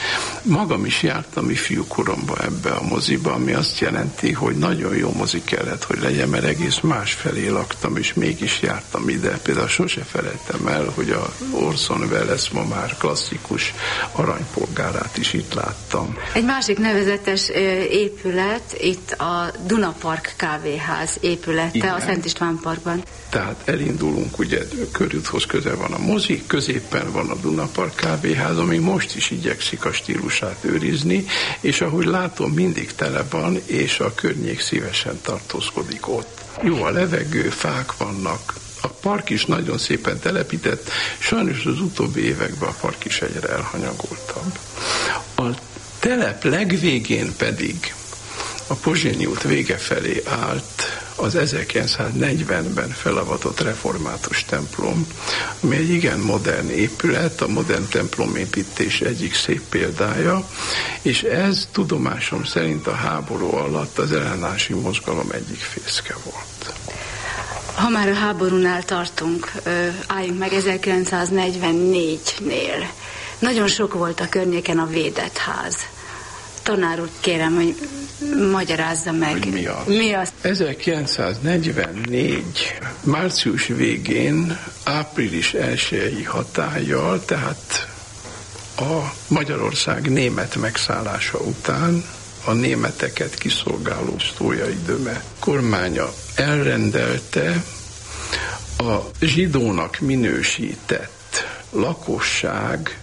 Magam is jártam ifjú koromban ebbe a moziba, ami azt jelenti, hogy nagyon jó mozi kellett, hogy legyen, mert egész másfelé laktam, és mégis jártam ide. Például sose felejtem el, hogy a Orson Welles ma már klasszikus aranypolgárát is itt láttam. Egy másik nevezetes épület, itt a Dunapark kávéház épülete, igen, a Szent István Parkban. Tehát elindulunk, ugye körúthoz közel van a mozi, középen van a Dunapark kávéház, ami most is igyekszik a stílusát őrizni, és ahogy látom, mindig tele van, és a környék szívesen tartózkodik ott. Jó a levegő, fák vannak, a park is nagyon szépen telepített, sajnos az utóbbi években a park is egyre elhanyagoltabb. A telep legvégén pedig a Pozsonyi út vége felé állt az ezerkilencszáznegyvenben felavatott református templom, ami egy igen modern épület, a modern templomépítés egyik szép példája, és ez tudomásom szerint a háború alatt az ellenállási mozgalom egyik fészke volt. Ha már a háborúnál tartunk, álljunk meg ezerkilencszáznegyvennégynél. Nagyon sok volt a környéken a védett ház. Tanár úr, kérem, hogy magyarázza meg. Hogy mi az? Mi az? ezerkilencszáznegyvennégy március végén, április elsőjei hatállyal, tehát a Magyarország német megszállása után a németeket kiszolgáló Sztójai Döme kormánya elrendelte a zsidónak minősített lakosság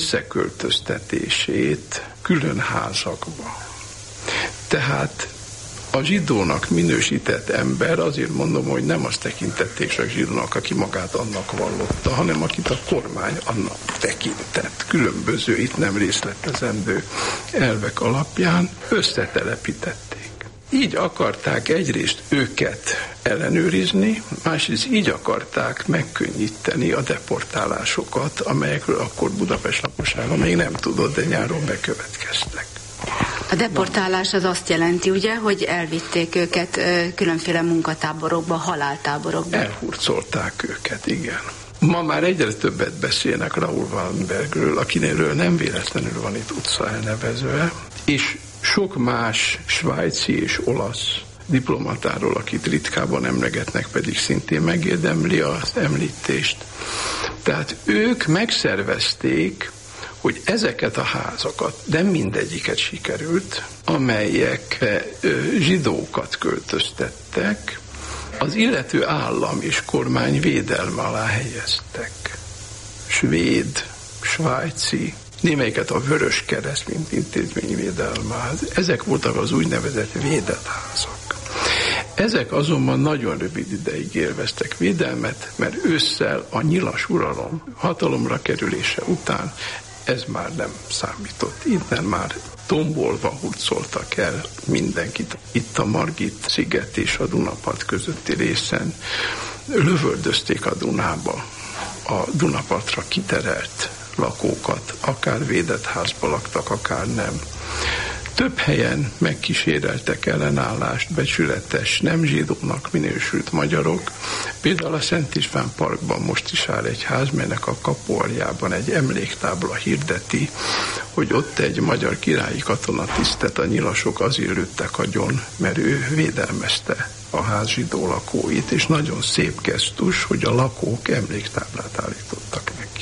összeköltöztetését külön házakba. Tehát a zsidónak minősített ember, azért mondom, hogy nem azt tekintették csak zsidónak, aki magát annak vallotta, hanem akit a kormány annak tekintett. Különböző, itt nem részletezendő elvek alapján összetelepítették. Így akarták egyrészt őket ellenőrizni, másrészt így akarták megkönnyíteni a deportálásokat, amelyekről akkor Budapest lakossága még nem tudott, de nyáron bekövetkeztek. A deportálás az azt jelenti, ugye, hogy elvitték őket különféle munkatáborokba, haláltáborokba. Elhurcolták őket, igen. Ma már egyre többet beszélnek Raoul Wallenbergről, akinél nem véletlenül van itt utca elnevezve, és sok más svájci és olasz diplomatáról, akit ritkában emlegetnek, pedig szintén megérdemli az említést. Tehát ők megszervezték, hogy ezeket a házakat, de mindegyiket sikerült, amelyek zsidókat költöztettek, az illető állam és kormány védelme alá helyeztek. Svéd, svájci, némelyiket a Vörös Kereszt, mint intézményvédelmház. Ezek voltak az úgynevezett védett házak. Ezek azonban nagyon rövid ideig élveztek védelmet, mert ősszel a nyilas uralom hatalomra kerülése után ez már nem számított. Innen már tombolva hurcoltak el mindenkit. Itt a Margit sziget és a Dunapart közötti részen lövöldözték a Dunába a Dunapartra kiterelt lakókat, akár védett házba laktak, akár nem. Több helyen megkíséreltek ellenállást becsületes, nem zsidónak minősült magyarok. Például a Szent István Parkban most is áll egy ház, melynek a kapualjában egy emléktábla hirdeti, hogy ott egy magyar királyi katonatisztet a nyilasok azért lőttek agyon, mert ő védelmezte a ház zsidó lakóit, és nagyon szép gesztus, hogy a lakók emléktáblát állítottak neki.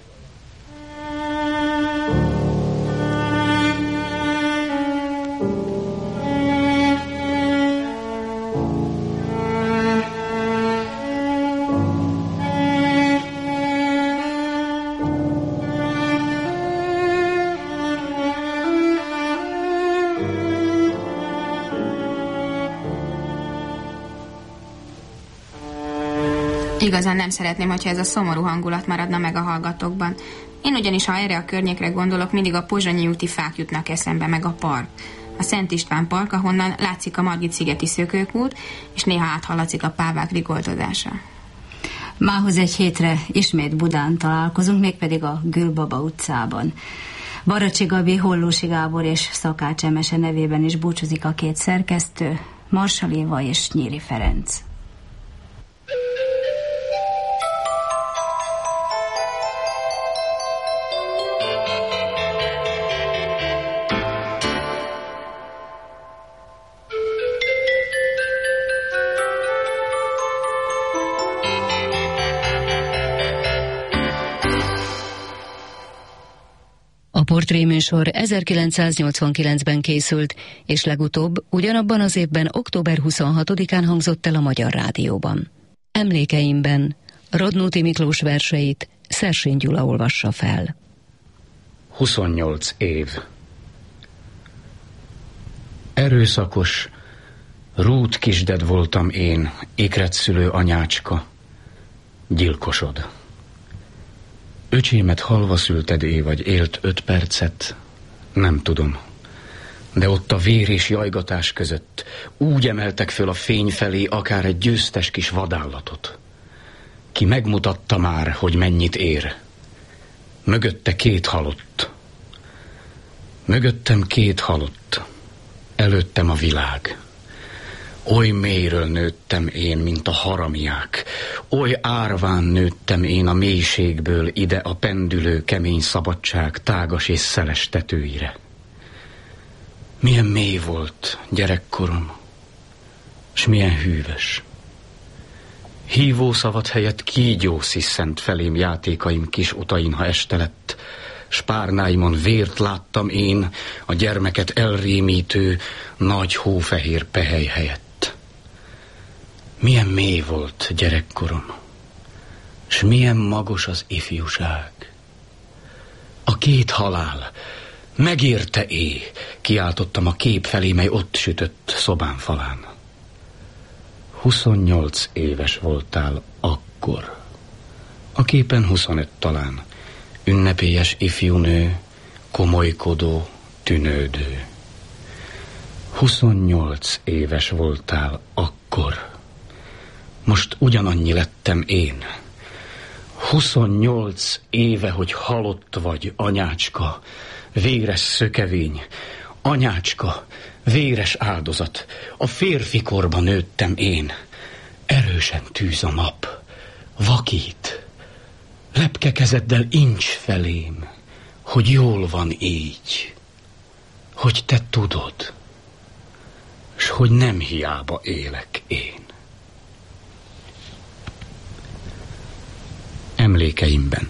Igazán nem szeretném, hogyha ez a szomorú hangulat maradna meg a hallgatókban. Én ugyanis, ha erre a környékre gondolok, mindig a Pozsonyi úti fák jutnak eszembe, meg a park. A Szent István Park, ahonnan látszik a Margit-szigeti szökőkút, és néha áthallatszik a pávák rikoltozása. Mához egy hétre ismét Budán találkozunk, mégpedig a Gülbaba utcában. Baracsi Gabi, Hollósi Gábor és Szakács Emese nevében is búcsúzik a két szerkesztő, Marsal Éva és Nyíri Ferenc. portréműsor ezerkilencszáznyolcvankilencben készült, és legutóbb ugyanabban az évben október huszonhatodikán hangzott el a Magyar Rádióban. Emlékeimben Radnóti Miklós verseit Szersény Gyula olvassa fel. huszonnyolc év. Erőszakos, rút kisded voltam én, ikretszülő anyácska, gyilkosod. Öcsémet halva szülted é, vagy élt öt percet, nem tudom. De ott a vér és jajgatás között úgy emeltek föl a fény felé akár egy győztes kis vadállatot. Ki megmutatta már, hogy mennyit ér. Mögötte két halott. Mögöttem két halott. Előttem a világ. Oly mélyről nőttem én, mint a haramiák. Oly árván nőttem én a mélységből ide a pendülő kemény szabadság tágas és szeles tetőire. Milyen mély volt gyerekkorom, s milyen hűvös. Hívószavat helyett kígyó sziszent felém játékaim kis utain, ha este lett, s párnáimon vért láttam én a gyermeket elrémítő nagy hófehér pehely helyett. Milyen mély volt gyerekkorom, s milyen magos az ifjúság. A két halál megérte é, kiáltottam a kép felé, mely ott sütött szobám falán. Huszonnyolc éves voltál akkor. A képen huszonöt talán. Ünnepélyes ifjúnő, komolykodó, tűnődő. Huszonnyolc éves voltál akkor. Most ugyanannyi lettem én. Huszonnyolc éve, hogy halott vagy, anyácska, véres szökevény, anyácska, véres áldozat. A férfi korba nőttem én. Erősen tűz a nap, vakít. Lepke kezeddel incs felém, hogy jól van így, hogy te tudod, s hogy nem hiába élek én. Emlékeimben.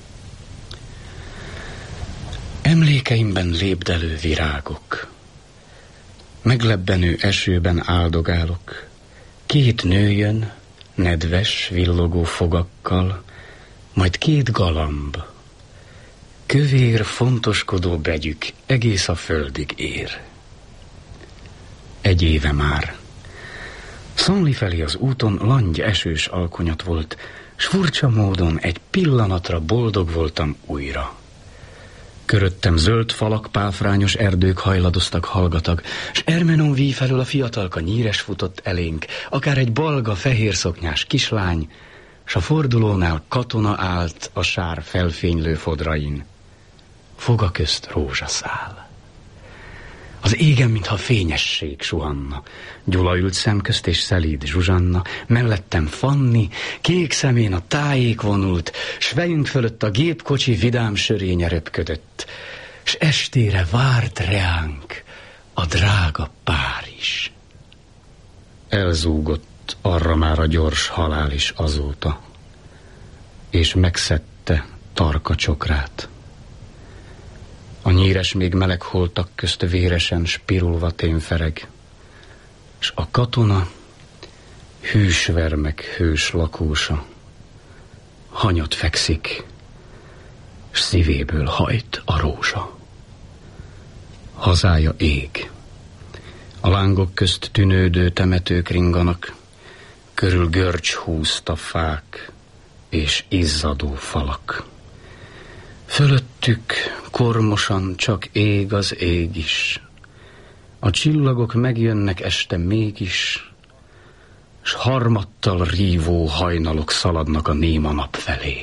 Emlékeimben lépdelő virágok. Meglebbenő esőben áldogálok. Két nő jön, nedves, villogó fogakkal, majd két galamb. Kövér, fontoskodó begyük egész a földig ér. Egy éve már. Szanli felé az úton langy esős alkonyat volt, s furcsa módon egy pillanatra boldog voltam újra. Köröttem zöld falak, páfrányos erdők hajladoztak hallgatag, s Ermenon víj felől a fiatalka nyíres futott elénk, akár egy balga, fehér szoknyás kislány, s a fordulónál katona állt a sár felfénylő fodrain. Foga közt rózsaszál. Az égen, mintha fényesség suhanna. Gyula ült szemközt és szelíd Zsuzsanna, mellettem Fanni, kék szemén a tájék vonult, s fejünk fölött a gépkocsi vidám sörénye röpködött, s estére várt reánk a drága Párizs. Elzúgott arra már a gyors halál is azóta, és megszedte tarka csokrát. A nyíres még meleg holtak közt véresen spirulva témfereg, s a katona hűsvermek hős lakósa hanyat fekszik, s szívéből hajt a rózsa. Hazája ég, a lángok közt tűnődő temetők ringanak, körül görcs húzta fák és izzadó falak. Fölöttük kormosan csak ég az ég is. A csillagok megjönnek este mégis, s harmattal rívó hajnalok szaladnak a néma nap felé.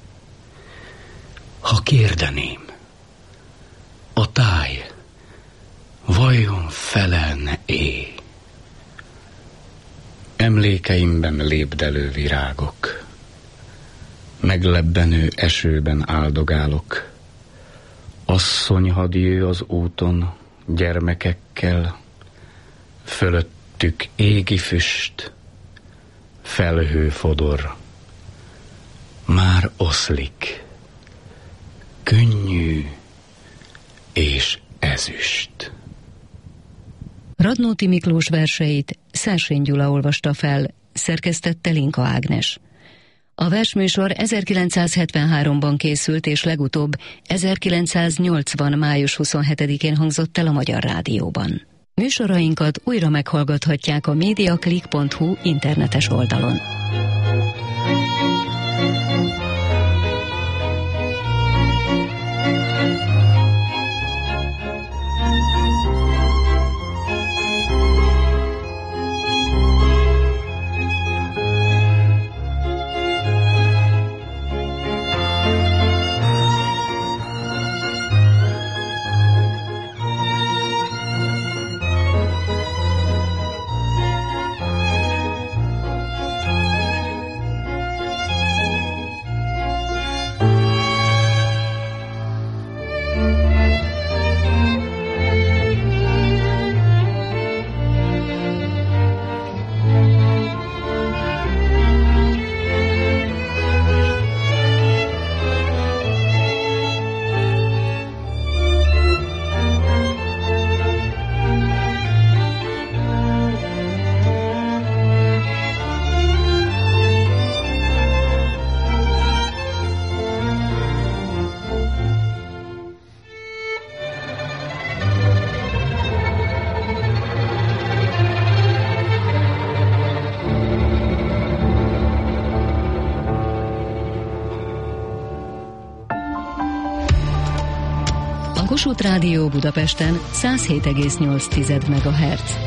Ha kérdeném, a táj vajon felelne-é? Emlékeimben lépdelő virágok. Meglebbenő esőben áldogálok. Asszony hadjő az úton, gyermekekkel, fölöttük égi füst, felhőfodor. Már oszlik, könnyű, és ezüst. Radnóti Miklós verseit Szersény Gyula olvasta fel, szerkesztette Linka Ágnes. A versműsor ezerkilencszázhetvenháromban készült, és legutóbb ezerkilencszáznyolcvan. május huszonhetedikén hangzott el a Magyar Rádióban. Műsorainkat újra meghallgathatják a mediaclick pont hu internetes oldalon. Kossuth Rádió Budapesten száz hét egész nyolc megahertz.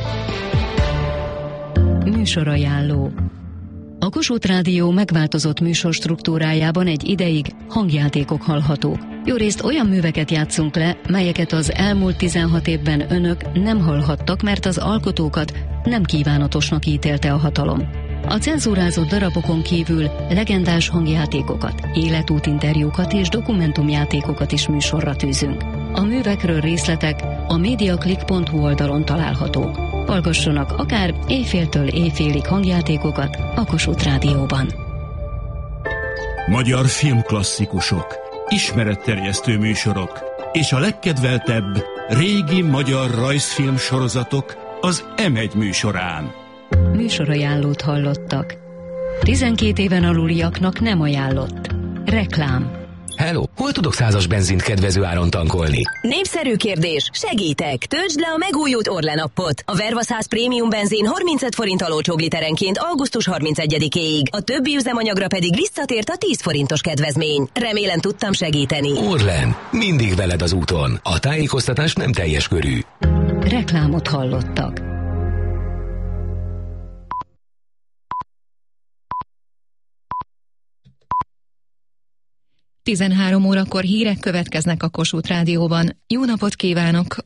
Műsorajánló. A Kossuth Rádió megváltozott műsorstruktúrájában egy ideig hangjátékok hallhatók. Jórészt olyan műveket játszunk le, melyeket az elmúlt tizenhat évben önök nem hallhattak, mert az alkotókat nem kívánatosnak ítélte a hatalom. A cenzúrázott darabokon kívül legendás hangjátékokat, életútinterjúkat és dokumentumjátékokat is műsorra tűzünk. A művekről részletek a mediaclick pont hu oldalon találhatók. Hallgassanak akár éjféltől éjfélig hangjátékokat a Kossuth Rádióban. Magyar filmklasszikusok, ismeretterjesztő műsorok és a legkedveltebb régi magyar rajzfilm sorozatok az em egy műsorán. Műsorajánlót hallottak. tizenkét éven aluliaknak nem ajánlott. Reklám. Hello, hol tudok százas benzint kedvező áron tankolni? Népszerű kérdés, segítek! Töltsd le a megújult Orlen appot. A Verva száz prémium benzin harmincöt forinttal olcsóbb literenként augusztus harmincegyedikéig. A többi üzemanyagra pedig visszatért a tíz forintos kedvezmény. Remélem tudtam segíteni. Orlen, mindig veled az úton. A tájékoztatás nem teljes körű. Reklámot hallottak. tizenhárom órakor hírek következnek a Kossuth Rádióban. Jó napot kívánok!